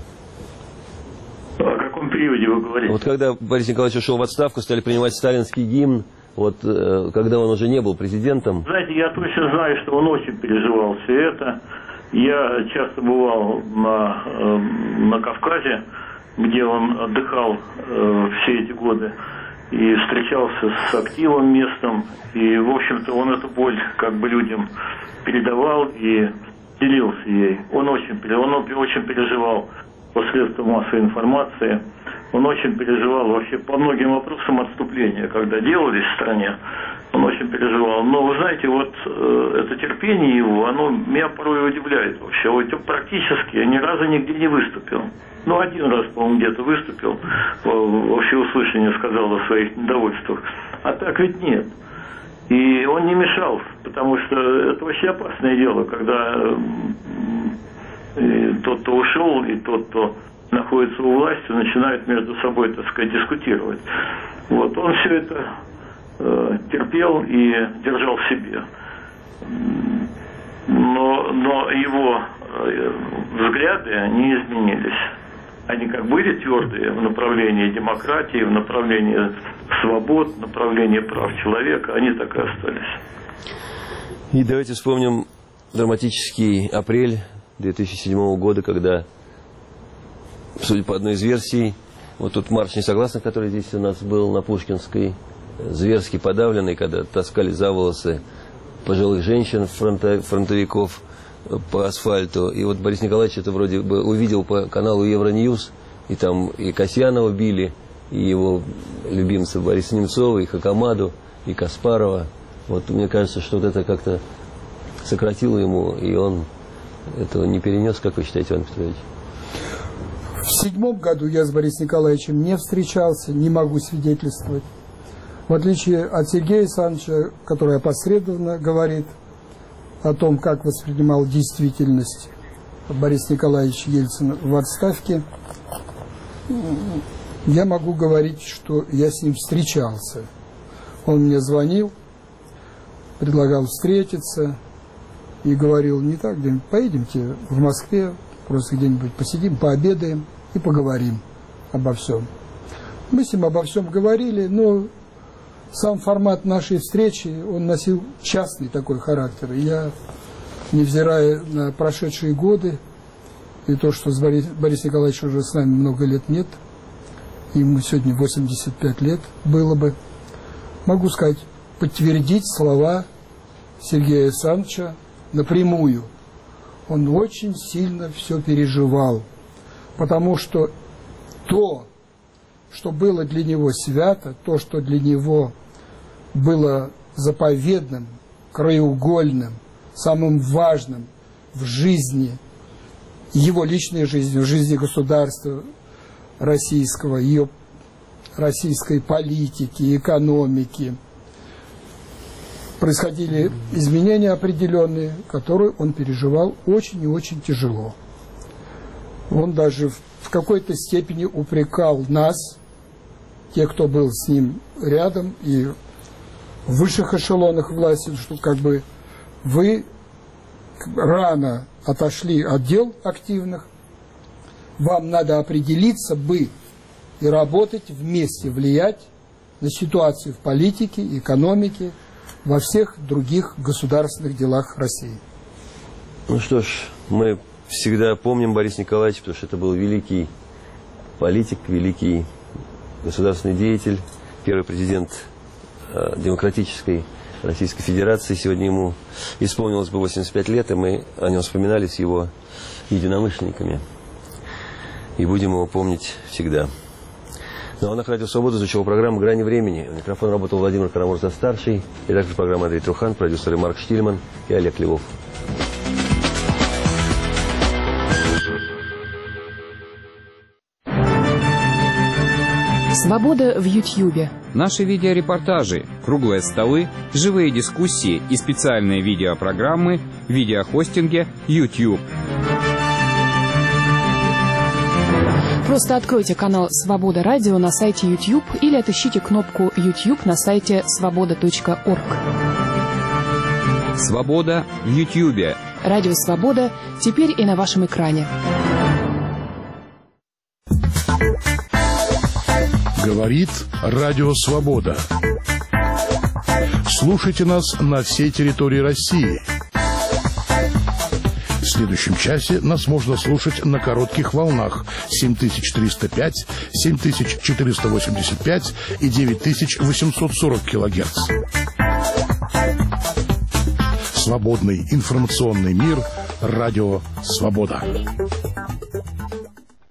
О каком периоде вы говорите? Вот когда Борис Николаевич ушел в отставку, стали принимать сталинский гимн, вот э, когда он уже не был президентом. Знаете, я точно знаю, что он очень переживал все это. Я часто бывал на, э, на Кавказе, где он отдыхал э, все эти годы, и встречался с активом местным, и, в общем-то, он эту боль как бы людям передавал и делился ей. Он очень, он очень переживал по средствам массовой информации, он очень переживал вообще по многим вопросам отступления, когда делались в стране, он очень переживал. Но, вы знаете, вот э, это терпение его, оно меня порой удивляет вообще. Вот практически ни разу нигде не выступил. Ну, один раз, по-моему, где-то выступил, во всеуслышание сказал о своих недовольствах. А так ведь нет. И он не мешал, потому что это вообще опасное дело, когда э, тот, кто ушел, и тот, кто находится у власти, начинают между собой, так сказать, дискутировать. Вот, он все это э, терпел и держал в себе. Но, но его э, взгляды, они изменились. Они как были твердые в направлении демократии, в направлении свобод, в направлении прав человека, они так и остались. И давайте вспомним драматический апрель две тысячи седьмого года, когда, судя по одной из версий, вот тут марш несогласных, который здесь у нас был на Пушкинской, зверски подавленный, когда таскали за волосы пожилых женщин, фронта, фронтовиков по асфальту. И вот Борис Николаевич это вроде бы увидел по каналу Евроньюз, и там и Касьянова били, и его любимца Бориса Немцова, и Хакамаду, и Каспарова. Вот мне кажется, что вот это как-то сократило ему, и он этого не перенес, как вы считаете, Иван Петрович? В седьмом году я с Борисом Николаевичем не встречался, не могу свидетельствовать. В отличие от Сергея Александровича, который опосредованно говорит о том, как воспринимал действительность Борис Николаевич Ельцин в отставке, я могу говорить, что я с ним встречался. Он мне звонил, предлагал встретиться и говорил: не так, где-нибудь поедемте в Москве, просто где-нибудь посидим, пообедаем и поговорим обо всем. Мы с ним обо всем говорили, но сам формат нашей встречи, он носил частный такой характер. И я, невзирая на прошедшие годы, и то, что с Борис, Борис Николаевич уже с нами много лет нет, ему сегодня восемьдесят пять лет было бы, могу сказать, подтвердить слова Сергея Александровича напрямую. Он очень сильно все переживал, потому что то, что было для него свято, то, что для него было заповедным, краеугольным, самым важным в жизни, его личной жизни, в жизни государства российского, ее российской политики, экономики, происходили изменения определенные, которые он переживал очень и очень тяжело. Он даже в какой-то степени упрекал нас, тех, кто был с ним рядом и в высших эшелонах власти, что как бы вы рано отошли от дел активных, вам надо определиться бы и работать вместе, влиять на ситуацию в политике, экономике, во всех других государственных делах России. Ну что ж, мы всегда помним Бориса Николаевича, потому что это был великий политик, великий государственный деятель, первый президент э, демократической Российской Федерации. Сегодня ему исполнилось бы восемьдесят пять лет, и мы о нем вспоминали с его единомышленниками. И будем его помнить всегда. Ну а на Радио Свобода звучала программа «Грани времени». У микрофона работал Владимир Карамурза-старший, редактор программы Андрей Трухан, продюсеры Марк Штильман и Олег Львов. Свобода в Ютьюбе. Наши видеорепортажи, круглые столы, живые дискуссии и специальные видеопрограммы в видеохостинге YouTube. Просто откройте канал «Свобода Радио» на сайте YouTube или отыщите кнопку YouTube на сайте свобода точка орг. Свобода в Ютьюбе. Радио «Свобода» теперь и на вашем экране. Говорит Радио Свобода. Слушайте нас на всей территории России. В следующем часе нас можно слушать на коротких волнах семь тысяч триста пять, семь тысяч четыреста восемьдесят пять и девять тысяч восемьсот сорок килогерц. Свободный информационный мир. Радио «Свобода».